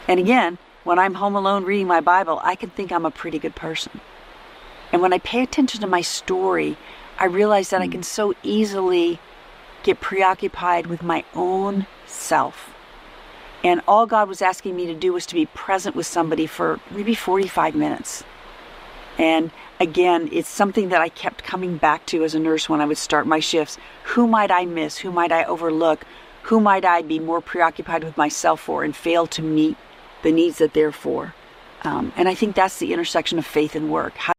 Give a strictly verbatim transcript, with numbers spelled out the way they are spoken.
And again, when I'm home alone reading my Bible, I can think I'm a pretty good person. And when I pay attention to my story, I realize that I can so easily get preoccupied with my own self. And all God was asking me to do was to be present with somebody for maybe forty-five minutes. And again, it's something that I kept coming back to as a nurse when I would start my shifts. Who might I miss? Who might I overlook? Who might I be more preoccupied with myself for and fail to meet the needs that they're for? Um, and I think that's the intersection of faith and work. How